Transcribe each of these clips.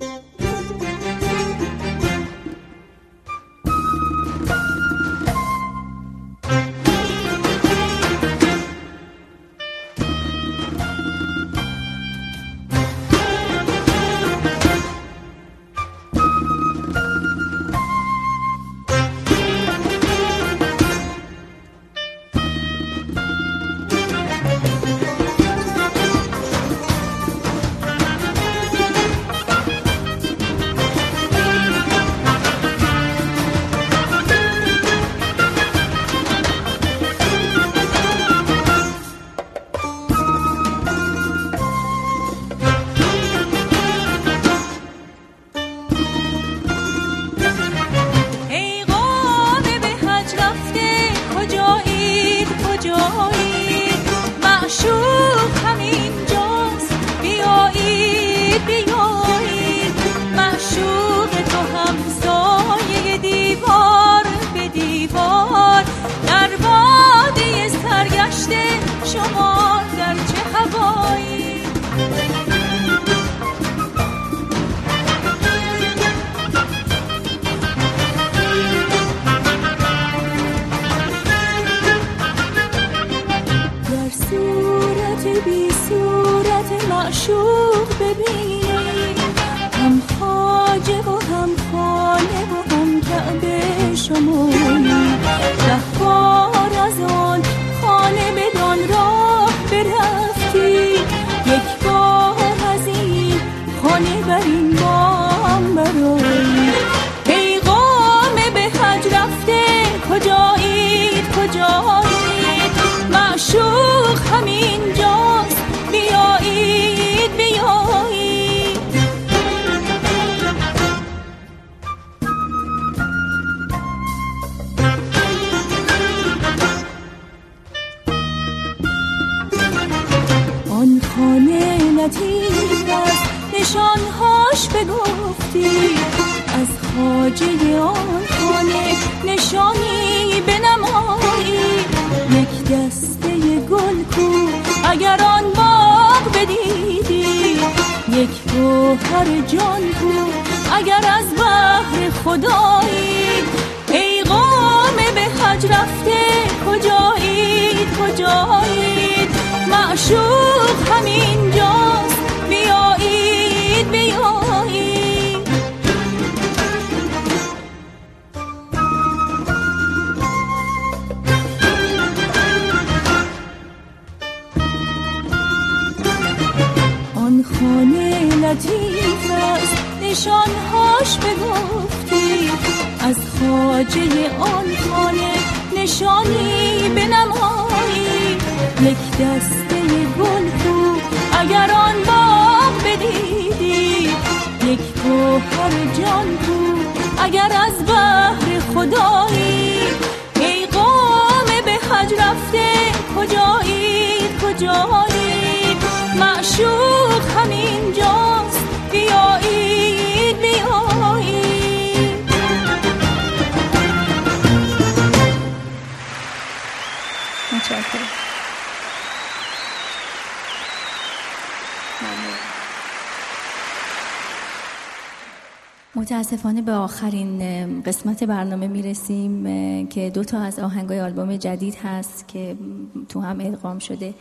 متاسفانه به آخرین قسمت برنامه میرسیم که 2 از آهنگای آلبوم جدید هست که تو هم ادغام شده.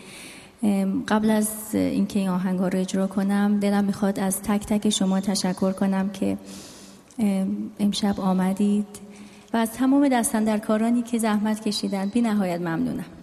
قبل از اینکه این آهنگا رو اجرا کنم دلم میخواد از تک تک شما تشکر کنم که امشب آمدید و از تمام دستاندرکارانی که زحمت کشیدن بی نهایت ممنونم.